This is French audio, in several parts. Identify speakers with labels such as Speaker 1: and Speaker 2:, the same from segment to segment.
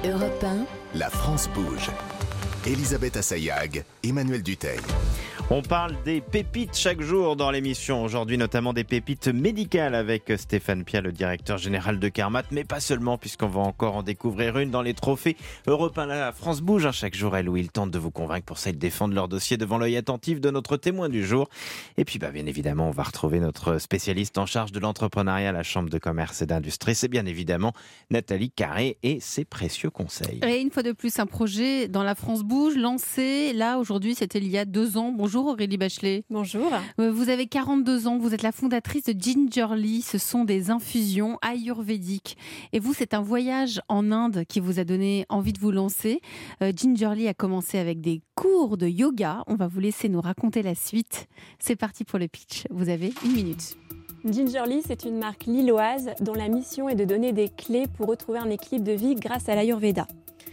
Speaker 1: Europe 1,
Speaker 2: La France bouge. Elisabeth Assayag, Emmanuel Dutheil.
Speaker 3: On parle des pépites chaque jour dans l'émission. Aujourd'hui, notamment des pépites médicales avec Stéphane Pia, le directeur général de Carmat. Mais pas seulement, puisqu'on va encore en découvrir une dans les trophées Europe 1. La France bouge. Chaque jour, elle ou il tente de vous convaincre pour ça. Ils défendent leur dossier devant l'œil attentif de notre témoin du jour. Et puis, bien évidemment, on va retrouver notre spécialiste en charge de l'entrepreneuriat à la Chambre de commerce et d'industrie. C'est bien évidemment Nathalie Carré et ses précieux conseils.
Speaker 4: Et une fois de plus, un projet dans la France bouge, lancé là aujourd'hui, c'était il y a 2 ans. Bonjour Aurélie Bachelet.
Speaker 5: Bonjour.
Speaker 4: Vous avez 42 ans, vous êtes la fondatrice de Gingerly. Ce sont des infusions ayurvédiques. Et vous, c'est un voyage en Inde qui vous a donné envie de vous lancer. Gingerly a commencé avec des cours de yoga. On va vous laisser nous raconter la suite. C'est parti pour le pitch. Vous avez 1 minute.
Speaker 5: Gingerly, c'est une marque lilloise dont la mission est de donner des clés pour retrouver un équilibre de vie grâce à l'Ayurveda.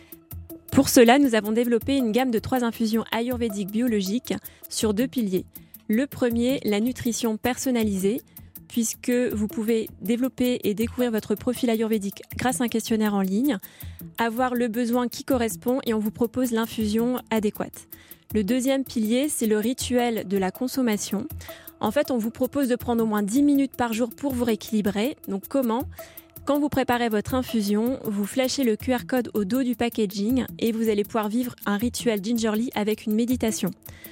Speaker 5: Pour cela, nous avons développé une gamme de 3 infusions ayurvédiques biologiques sur 2 piliers. Le premier, la nutrition personnalisée, puisque vous pouvez développer et découvrir votre profil ayurvédique grâce à un questionnaire en ligne, avoir le besoin qui correspond et on vous propose l'infusion adéquate. Le deuxième pilier, c'est le rituel de la consommation. En fait, on vous propose de prendre au moins 10 minutes par jour pour vous rééquilibrer. Donc comment ? Quand vous préparez votre infusion, vous flashez le QR code au dos du packaging et vous allez pouvoir vivre un rituel Gingerly avec une méditation.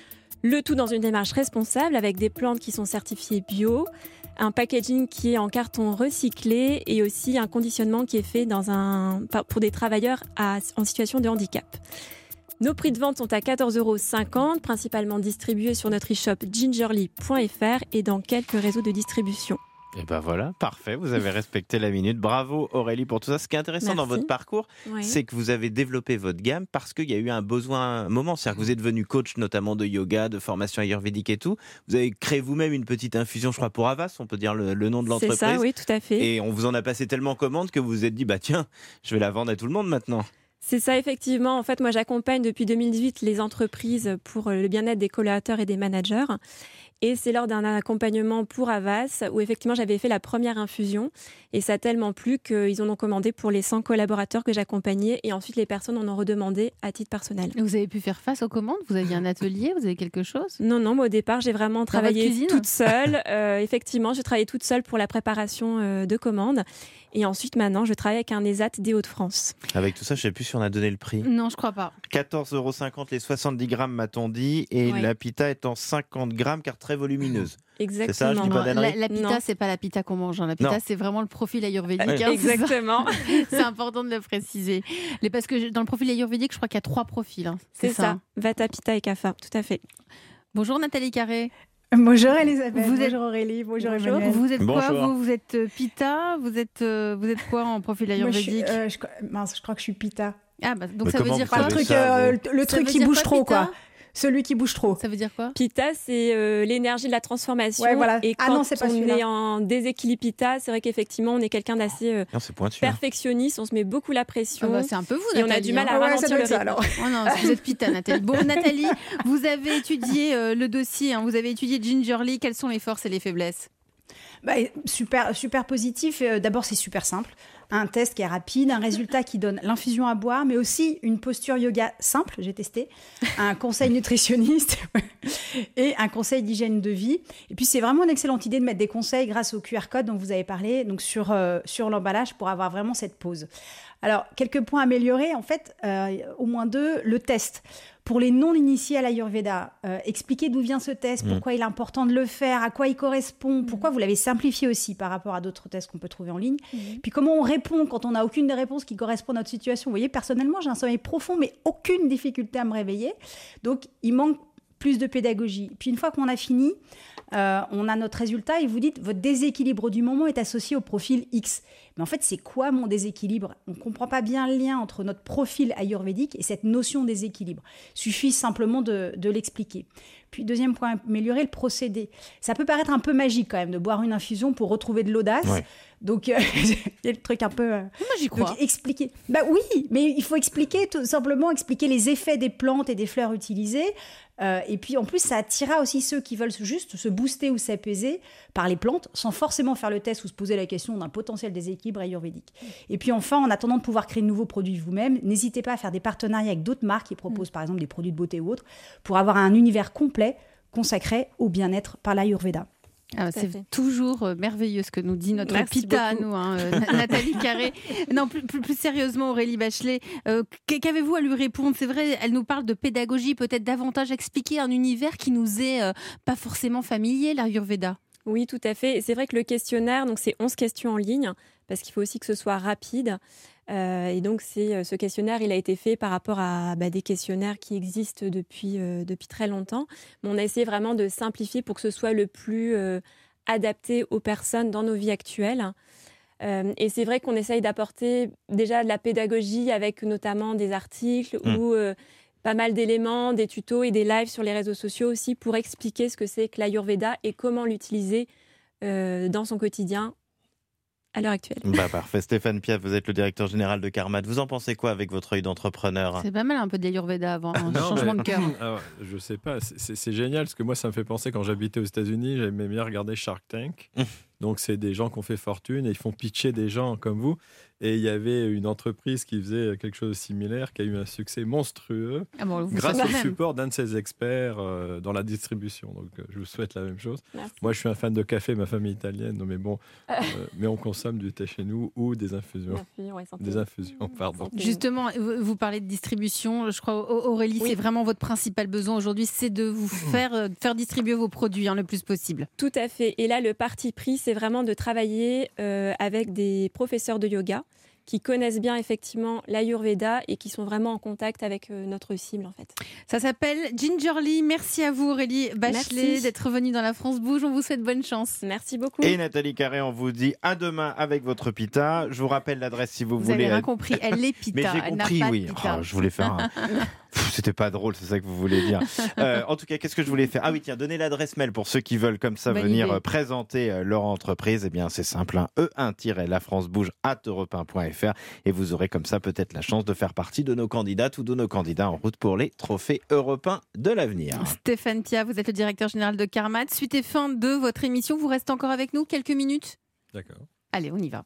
Speaker 5: Le tout dans une démarche responsable avec des plantes qui sont certifiées bio, un packaging qui est en carton recyclé et aussi un conditionnement qui est fait pour des travailleurs en situation de handicap. Nos prix de vente sont à 14,50 €, principalement distribués sur notre e-shop gingerly.fr et dans quelques réseaux de distribution.
Speaker 3: Et voilà, parfait, vous avez respecté la minute. Bravo Aurélie pour tout ça. Ce qui est intéressant
Speaker 5: Merci.
Speaker 3: dans votre parcours, c'est que vous avez développé votre gamme parce qu'il y a eu un besoin, un moment. C'est-à-dire que vous êtes devenu coach notamment de yoga, de formation ayurvédique et tout. Vous avez créé vous-même une petite infusion, je crois, pour Havas, on peut dire le nom de l'entreprise.
Speaker 5: C'est ça, oui, tout à fait.
Speaker 3: Et on vous en a passé tellement commande que vous vous êtes dit, tiens, je vais la vendre à tout le monde maintenant.
Speaker 5: C'est ça, effectivement. En fait, moi, j'accompagne depuis 2018 les entreprises pour le bien-être des collaborateurs et des managers. Et c'est lors d'un accompagnement pour Havas où effectivement j'avais fait la première infusion et ça a tellement plu qu'ils en ont commandé pour les 100 collaborateurs que j'accompagnais et ensuite les personnes en ont redemandé à titre personnel.
Speaker 4: Vous avez pu faire face aux commandes ? Vous aviez un atelier ? Vous avez quelque chose ?
Speaker 5: Non, moi au départ j'ai vraiment travaillé toute seule. Effectivement, j'ai travaillé toute seule pour la préparation de commandes et ensuite maintenant je travaille avec un ESAT des Hauts-de-France.
Speaker 3: Avec tout ça, je ne sais plus si on a donné le prix.
Speaker 4: Non, je crois pas.
Speaker 3: 14,50 € les 70 grammes m'a-t-on dit et la pita est en 50 grammes car très volumineuse.
Speaker 5: Exactement.
Speaker 3: C'est ça, je dis pas d'annerie.
Speaker 4: La pita, c'est pas la pita qu'on mange. La pita, c'est vraiment le profil ayurvédique.
Speaker 5: Exactement.
Speaker 4: C'est important de le préciser. Parce que dans le profil ayurvédique, je crois qu'il y a 3 profils.
Speaker 5: C'est ça. Vata, Pitta et Kapha, tout à fait.
Speaker 4: Bonjour Nathalie Carré.
Speaker 6: Bonjour Elisabeth, bonjour Aurélie, bonjour Emmanuel.
Speaker 4: Vous êtes quoi
Speaker 3: Bonjour.
Speaker 4: vous êtes Pitta, vous êtes quoi en profil ayurvédique ?
Speaker 6: Je crois que je suis Pitta.
Speaker 4: Donc
Speaker 3: Mais
Speaker 4: ça veut dire
Speaker 3: comment
Speaker 4: quoi
Speaker 3: vous savez
Speaker 6: Le truc qui bouge trop, quoi. Celui qui bouge trop.
Speaker 4: Ça veut dire quoi ?
Speaker 5: Pitta, c'est l'énergie de la transformation.
Speaker 6: Ouais, voilà.
Speaker 5: Et quand
Speaker 6: c'est pas
Speaker 5: on
Speaker 6: celui-là.
Speaker 5: est en déséquilibre Pitta, c'est vrai qu'effectivement, on est quelqu'un d'assez
Speaker 3: C'est pointu.
Speaker 5: perfectionniste. On se met beaucoup la pression.
Speaker 4: C'est un peu vous,
Speaker 5: Et
Speaker 4: Nathalie.
Speaker 5: on a du mal à
Speaker 6: ça
Speaker 5: ralentir
Speaker 6: doit
Speaker 5: le
Speaker 6: être ça,
Speaker 5: rythme.
Speaker 6: alors.
Speaker 4: Oh non, vous êtes Pitta, Nathalie. Bon, Nathalie, vous avez étudié le dossier. Vous avez étudié Gingerly. Quelles sont les forces et les faiblesses ?
Speaker 6: Super positif. D'abord, c'est super simple. Un test qui est rapide, un résultat qui donne l'infusion à boire, mais aussi une posture yoga simple, j'ai testé, un conseil nutritionniste et un conseil d'hygiène de vie. Et puis, c'est vraiment une excellente idée de mettre des conseils grâce au QR code dont vous avez parlé, donc sur l'emballage pour avoir vraiment cette pause. Alors, quelques points améliorés, en fait, au moins 2, le test. Pour les non-initiés à l'Ayurveda, expliquez d'où vient ce test, pourquoi il est important de le faire, à quoi il correspond, pourquoi vous l'avez simplifié aussi par rapport à d'autres tests qu'on peut trouver en ligne. Puis comment on répond quand on n'a aucune des réponses qui correspondent à notre situation. Vous voyez, personnellement, j'ai un sommeil profond, mais aucune difficulté à me réveiller. Donc, il manque plus de pédagogie. Puis une fois qu'on a fini, on a notre résultat et vous dites votre déséquilibre du moment est associé au profil X. Mais en fait, c'est quoi mon déséquilibre ? On ne comprend pas bien le lien entre notre profil ayurvédique et cette notion de déséquilibre. Il suffit simplement de l'expliquer. Puis deuxième point amélioré, le procédé. Ça peut paraître un peu magique quand même de boire une infusion pour retrouver de l'audace. Donc, il y a le truc un peu...
Speaker 4: Moi, j'y crois.
Speaker 6: Donc, expliquer. Bah oui, mais il faut expliquer, tout simplement expliquer les effets des plantes et des fleurs utilisées. Et puis, en plus, ça attirera aussi ceux qui veulent juste se booster ou s'apaiser par les plantes, sans forcément faire le test ou se poser la question d'un potentiel déséquilibre ayurvédique. Et puis, enfin, en attendant de pouvoir créer de nouveaux produits vous-même, n'hésitez pas à faire des partenariats avec d'autres marques qui proposent, par exemple, des produits de beauté ou autres, pour avoir un univers complet consacré au bien-être par l'Ayurveda.
Speaker 4: C'est toujours merveilleux ce que nous dit notre
Speaker 5: Merci
Speaker 4: Pita à
Speaker 5: beaucoup.
Speaker 4: nous, Nathalie Carré. Non, plus sérieusement, Aurélie Bachelet, qu'avez-vous à lui répondre? C'est vrai, elle nous parle de pédagogie, peut-être davantage expliquer un univers qui nous est pas forcément familier, l'Ayurveda.
Speaker 5: Oui, tout à fait. Et c'est vrai que le questionnaire, donc c'est 11 questions en ligne, parce qu'il faut aussi que ce soit rapide. Et donc, ce questionnaire, il a été fait par rapport à des questionnaires qui existent depuis très longtemps. Mais on a essayé vraiment de simplifier pour que ce soit le plus adapté aux personnes dans nos vies actuelles. Et c'est vrai qu'on essaye d'apporter déjà de la pédagogie avec notamment des articles ou pas mal d'éléments, des tutos et des lives sur les réseaux sociaux aussi pour expliquer ce que c'est que l'Ayurveda et comment l'utiliser dans son quotidien à l'heure actuelle.
Speaker 3: Parfait. Stéphane Piaf, vous êtes le directeur général de Carmat. Vous en pensez quoi avec votre œil d'entrepreneur?
Speaker 4: C'est pas mal un peu d'Ayurveda avant, un changement de cœur.
Speaker 1: Alors, je sais pas, c'est génial parce que moi ça me fait penser quand j'habitais aux États-Unis, j'aimais bien regarder Shark Tank. Donc c'est des gens qui ont fait fortune et ils font pitcher des gens comme vous. Et il y avait une entreprise qui faisait quelque chose de similaire, qui a eu un succès monstrueux grâce au support d'un de ses experts dans la distribution. Donc je vous souhaite la même chose.
Speaker 5: Merci.
Speaker 1: Moi je suis un fan de café, ma famille est italienne, mais bon, mais on consomme du thé chez nous ou des infusions. Des infusions, pardon.
Speaker 4: Justement, vous parlez de distribution. Je crois, Aurélie, c'est vraiment votre principal besoin aujourd'hui, c'est de vous faire distribuer vos produits le plus possible.
Speaker 5: Tout à fait. Et là, le parti pris, c'est vraiment de travailler avec des professeurs de yoga qui connaissent bien effectivement l'Ayurveda et qui sont vraiment en contact avec notre cible en fait.
Speaker 4: Ça s'appelle Gingerly. Merci à vous Aurélie Bachelet d'être venue dans La France Bouge. On vous souhaite bonne chance.
Speaker 5: Merci beaucoup.
Speaker 3: Et Nathalie Carré, on vous dit à demain avec votre pita. Je vous rappelle l'adresse si vous voulez.
Speaker 4: Vous avez rien compris, elle est pita.
Speaker 3: Mais j'ai
Speaker 4: elle
Speaker 3: compris,
Speaker 4: n'a pas
Speaker 3: oui.
Speaker 4: de pita.
Speaker 3: Je voulais faire un... C'était pas drôle, c'est ça que vous voulez dire. En tout cas, qu'est-ce que je voulais faire? Ah oui, tiens, donnez l'adresse mail pour ceux qui veulent comme ça
Speaker 4: Bonne
Speaker 3: venir
Speaker 4: idée.
Speaker 3: présenter leur entreprise. Eh bien, c'est simple, e1-lafrancebouge@europe1.fr et vous aurez comme ça peut-être la chance de faire partie de nos candidates ou de nos candidats en route pour les trophées européens de l'avenir.
Speaker 4: Stéphane Piaf, vous êtes le directeur général de Carmat. Suite et fin de votre émission, vous restez encore avec nous quelques minutes?
Speaker 1: D'accord.
Speaker 4: Allez, on y va.